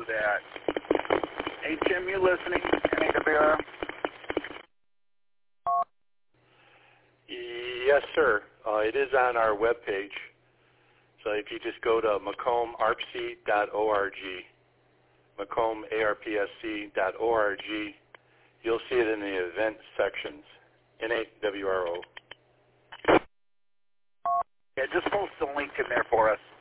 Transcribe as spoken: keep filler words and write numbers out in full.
that. Hey, Tim, you listening? N A W R? Yes, sir. Uh, it is on our webpage. So if you just go to macomb A R P C dot org, macomb A R P S C dot org, you'll see it in the event sections, N A W R O. Yeah, just post the link in there for us.